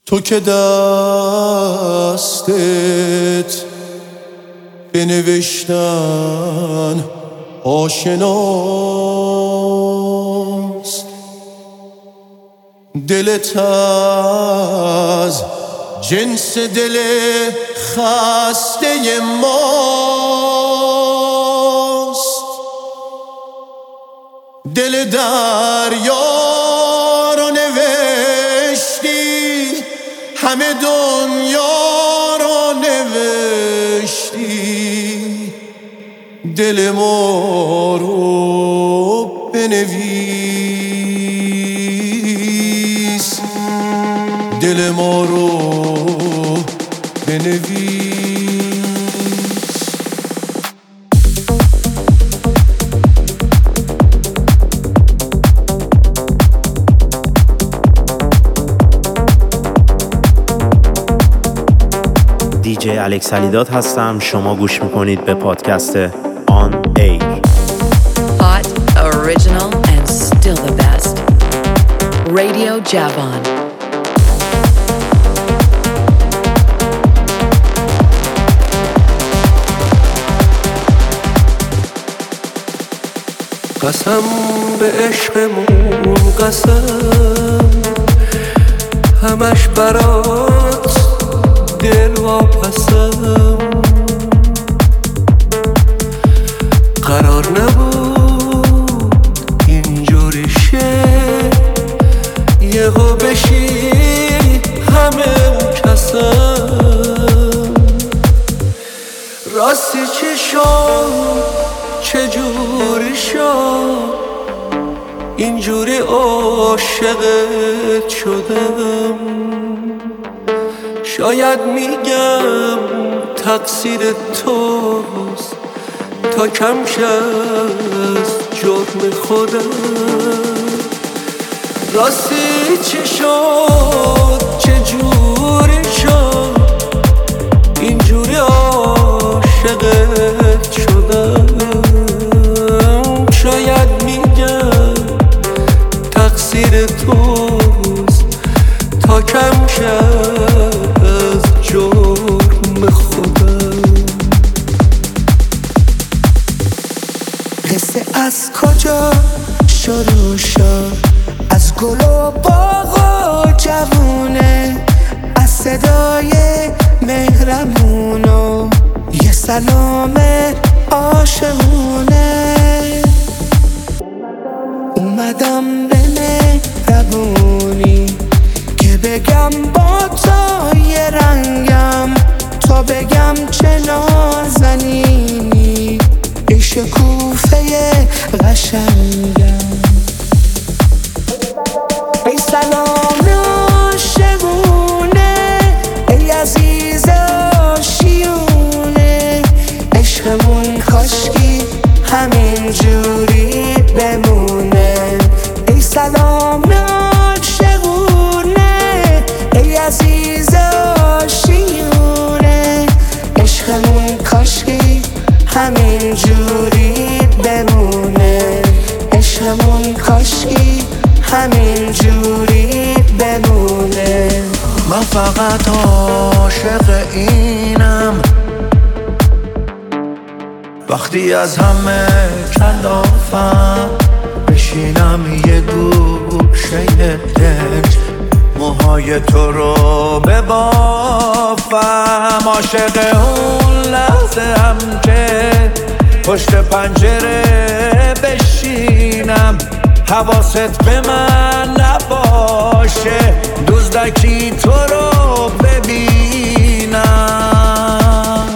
تو که دستت بنوشتن آشناست، دلت از جنس دل خسته ماست، دل دریا رو نوشتی، همه دنیا رو نوشتی، دل ما رو بنویس، دل ما رو بنویس. دیجی الکس علیداد هستم. شما گوش میکنید به پادکست On Air. Hot, original and still the best. Radio Javon. قسم به عشقمون، قسم همش برات دل واپسم، قرار نبود اینجوری شه، یهو بشی همه کسم. راستی چی شد، چجوری شد، اینجوری عاشقت شدم. شاید میگم تقصیر توست، تا کم شد جرم خودم. راستی چی شد، چجوری شد، اینجوری عاشقت شدم. شاید میگم تقصیر توست، تا کم شد از جرم خودم. قصه از کجا شروع شد، از گل و باغ و جوونه، از صدای مهربون و یه سلام عاشقونه. اومدم به مهربونی که بگم با تو یه رنگم، تا بگم چه نازنینی، ای شکوفه قشنگم. ای سلام عاشقونه، ای عزیز آشیونه، عشقمون کاشکی همین جوری بمونه. ای سلام عاشقونه، ای عزیز آشیونه، عشقمون کاشکی همین جوری بمونه. عشقمون کاشکی همین جوری بمونه. من فقط عاشق اینم، وقتی از همه کلافم بشینم یه گوشه دنج، موهای تو رو ببافم. عاشق اون لحظه هم که پشت پنجره بشینم، حواست به من نباشه، دزدکی تو رو ببینم.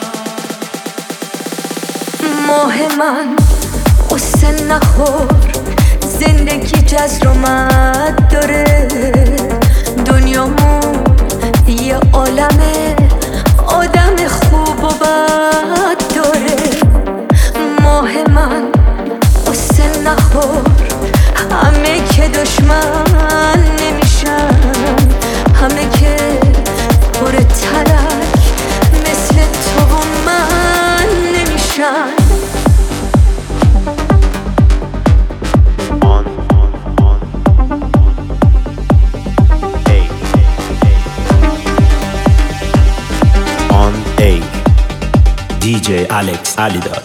ماه من قصه نخور، زندگی جزر و مد داره، دنیامون یه عالمه، آدم خوب و بد داره. ماه من قصه نخور، همه که دشمن نمیشن، همه که پر تلک مثل تو و من نمیشن. DJ Alex Alidad.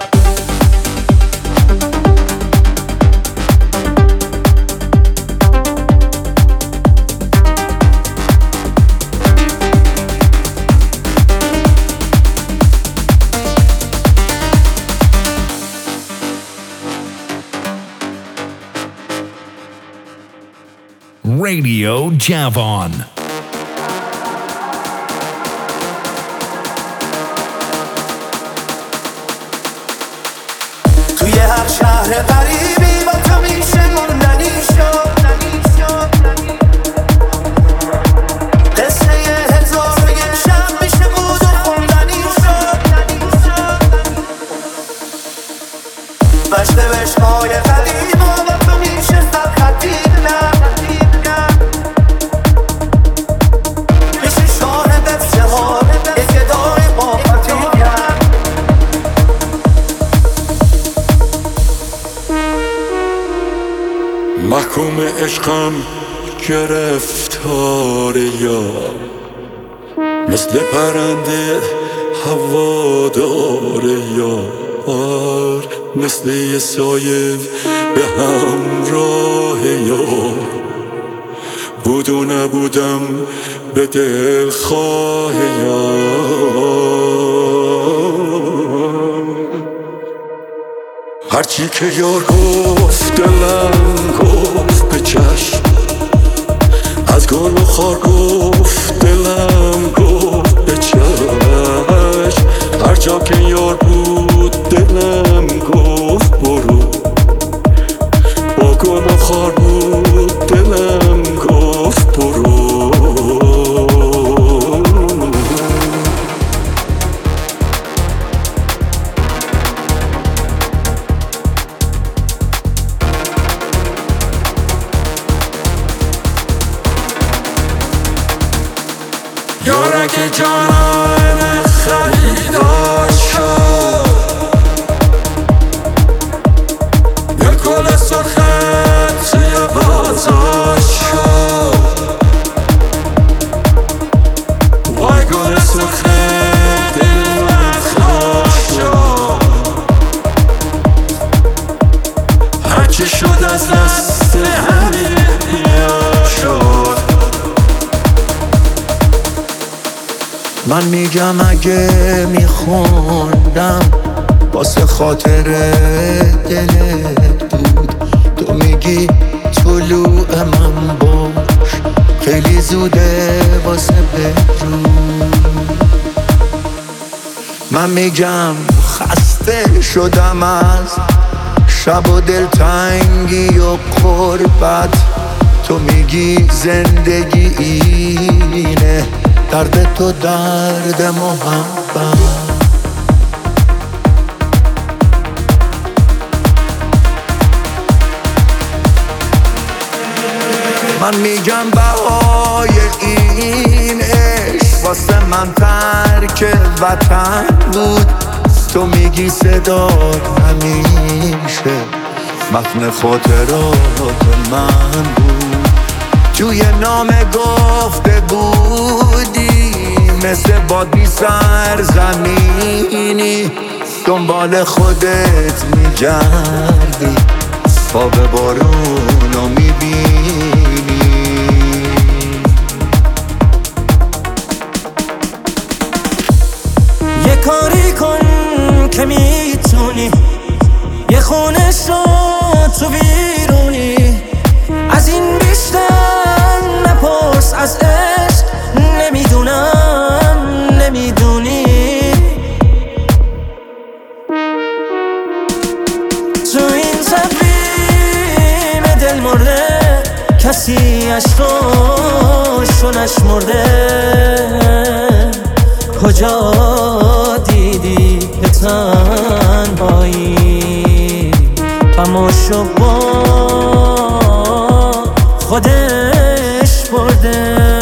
Radio Javon. توی هر شهر غریبی با تو میشه موندنی شد قصه 1001 شب میشه بود و خوندنی شد مشت بشقای قدیم و با تو میشه سرخطی محکوم عشقم گرفتار یار مثل پرنده هوادار یار مثل یه سایه به همراه یار بود و نبودم به دلخواه یار هرچی که یار گفت دلم گفت به چشم از گل و خار گفت دلم گفت به چشم هر جا که یار بود دلم گفت برو با گل و خار بود دلم گفت برو یارک جانم خریدار شد یه گل سرخت توی بازار شد وای گل سرخت دل من خواهد شد هرچی شد از دست همین شد من میگم اگه میخوندم واسه خاطر دلت بود تو میگی طلوع من باش خیلی زوده واسه بدرود من میگم خسته شدم از شب و دلتنگی و قربت تو میگی زندگی اینه درد تو درد محبت من میگم بهای این عشق واسه من ترک وطن بود تو میگی صدات همیشه متن خاطرات من بود توی نامه گفته بودی مثل باد بی سرزمینی دنبال خودت میگردی خواب بارونو میبینی یه کاری کن که میتونی یه خونه شو تو بیرونی از این بیشتر نپرس از عشق نمیدونم نمیدونی تو این تقویم دل مرده کسی عشقاشو نشمرده کجا دیدی به تنهایی غماشو با خودش برده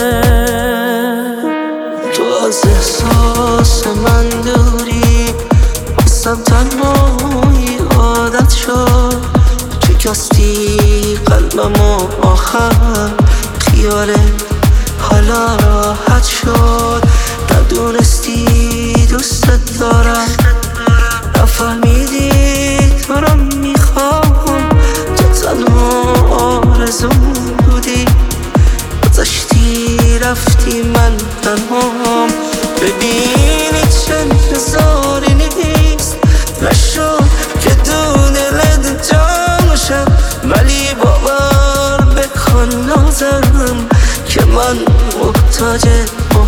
تو از احساس من دوری بستم تنهایی عادت شد شکستی قلبمو آخر خیال حالا راحت شد درد دونستی دوستت دارم، نفهمیدی تو رو میخوام، تو تنها آرزوم بودی، گذشتی رفتی من تنهام. ببینی چه انتظاری نیست نشد که دو دلت جا شد، ولی باور بکن نازم که من محتاجم.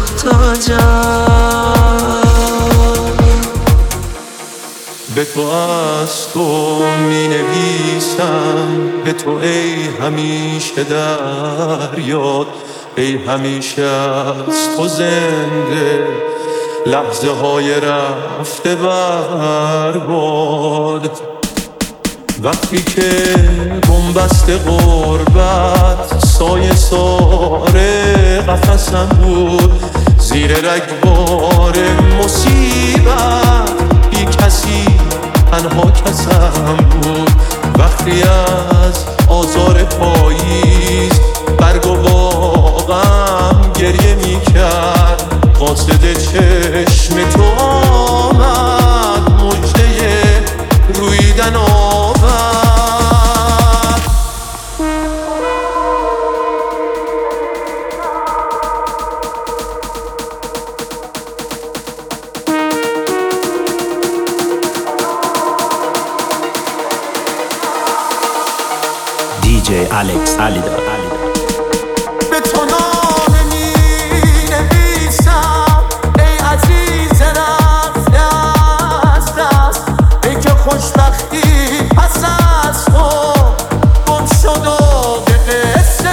به تو از تو می نویسم، به تو ای همیشه در یاد، ای همیشه از تو زنده لحظه های رفته برباد. وقتی که بنبست غربت سایه ساره قفسم بود، زیر رگبار مصیبت بی کسی تنها کسم بود. وقتی از آزار پاییز برگ و باغم گریه می کرد، قاصد چشم تو آمد مژده رویدن آورد. DJ Alex Alidot. به تو نامه می نویسم ای عزیز رفته از دست، ای که خوشبختی پس از تو گم شد و به قصه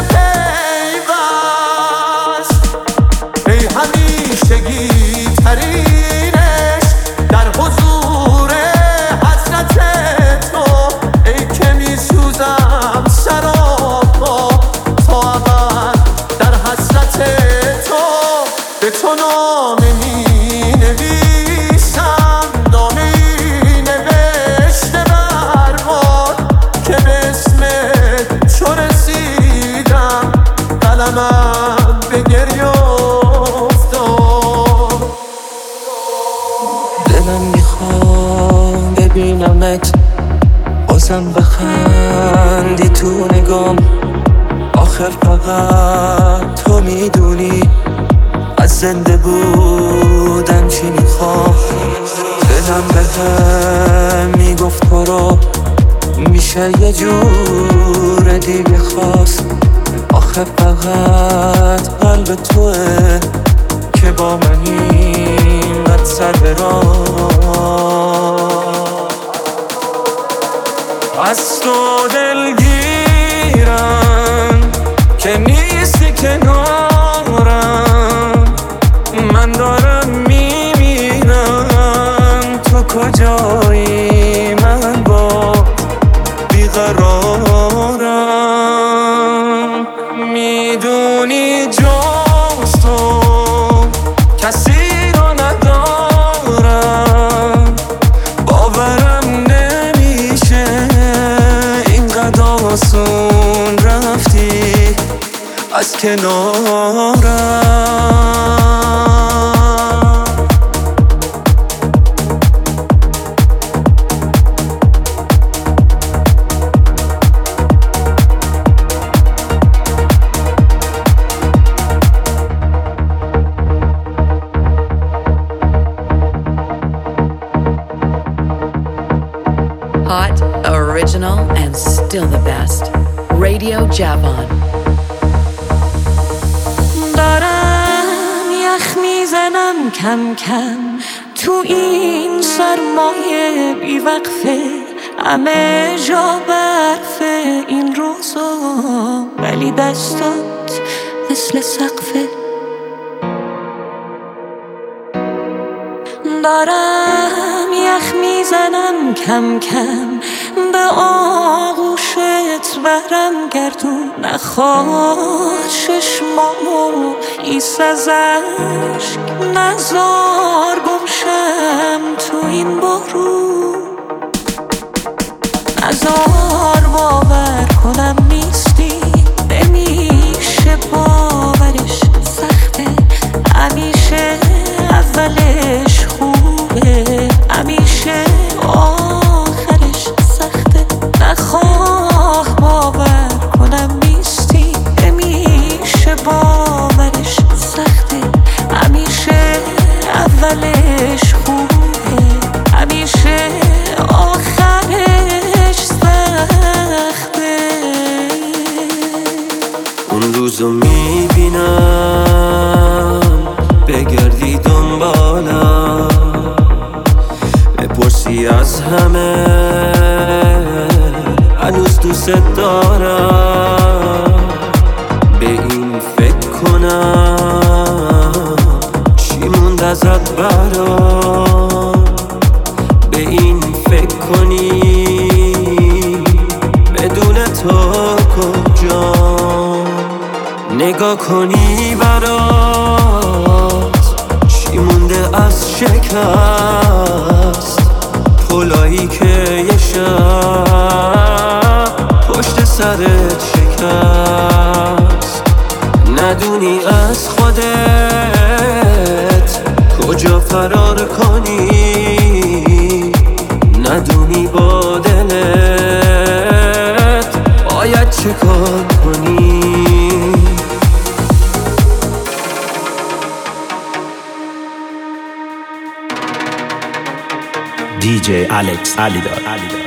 پیوست. ای همیشگی ترینش در حضور حضرت تو، ای که می سوزم سراپا تا ابد در حسرت تو. به تو نامه می نویسم، نامه ای نوشته برباد که به اسم تو رسیدم، قلمم به گریه افتاد. دلم میخوام ببینمت بازم بخندی تو نگام، آخر فقط تو میدونی از زنده بودن چی میخوام. دلم بهم میگفت برو، میشه یه جور دیگه خواست، آخر فقط قلب توه که با من اینقدر سر برام. از تو دلگیرم که نیستی کنارم، من دارم میمیرم تو کجایی، من با بیقرارم. میدونی جز تو کسی رو ندارم، باورم نمیشه اینقدر آسون رفتی از کنارم. Hot, original, and still the best. Radio Javon. دارم یخ میزنم کم کم تو این سرمایه بیوقفه، همه جا برفه این روزا، ولی دستات مثل سقفه. دارم یخ میزنم کم کم به آغوشت برم گردون، نخواد چشمامو ایس از عشق، نزار گمشم تو این بارون، نزار باور کنم نیستی، نمیشه باورش سخته، همیشه از ببینم بگردی دنبالم بپرسی از همه هنوز دوست دارم به این فکر کنم چی موند ازت برام به این فکر کنی بدون تو کجام نگاه کنی برات چی مونده از شکست پلایی که یه شب پشت سرت شکست ندونی از خودت کجا فرار کنی ندونی با دلت باید چه کار کنی DJ الکس علیداد.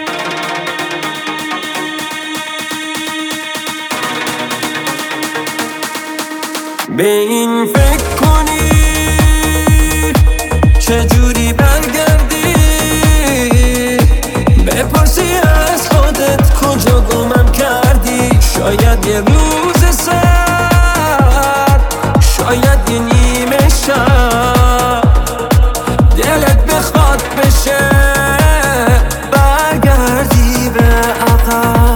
به این فکر کنی چجوری برگردی بپرسی از خودت کجا گمم کردی شاید یه روز سرد شاید یه نیمه شب دلت بخواد بشه برگردی به عقب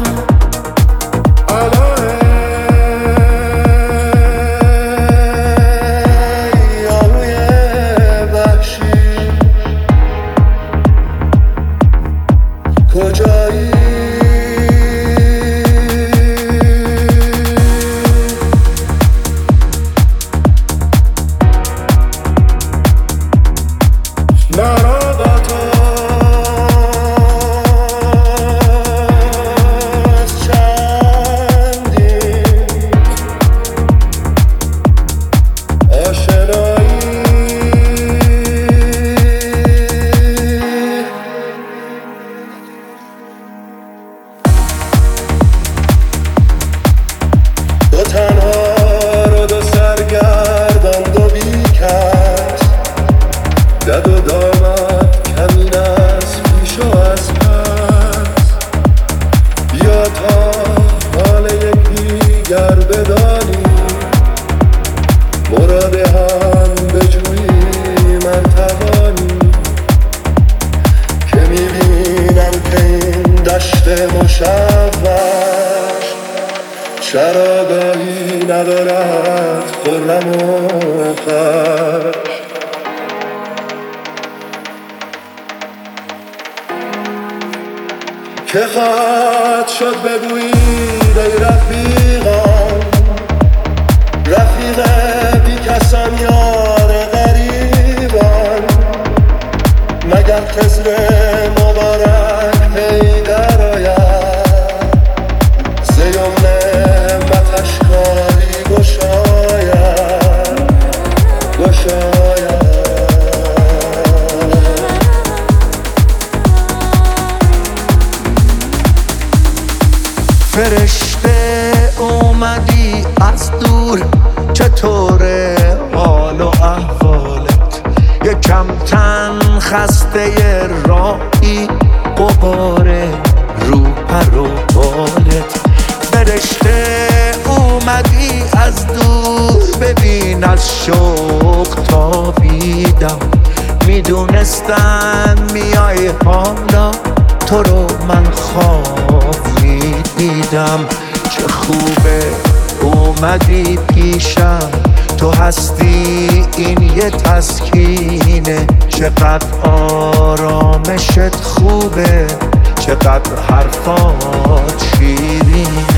کجایی تنها رو دو سرگردان دو بیکس دد و دامت کمین از پیش و از پس بیا تا حال یکدیگر بدانی مراد هم بجویی من توانی که میبینم که این دشت مشوش چراگاهی ندارد خرم و خوش که خواهد شد بگویید ای رفیقان رفیق بی کسان یار غریبان مگر خضر مبارک پیدر آید زیوم نعمتش کاری گشاید فرشته اومدی از دور چطوره حال و احوالت یکم تن خسته راهی قباره رو پر و بالت فرشته اومدی از دور ببین از شوق تابیدم میدونستم میای حالا تو رو من خواب میدیدم چه خوبه اومدی پیشم تو هستی این یه تسکینه چقدر آرامشت خوبه چقدر حرفات شیرینه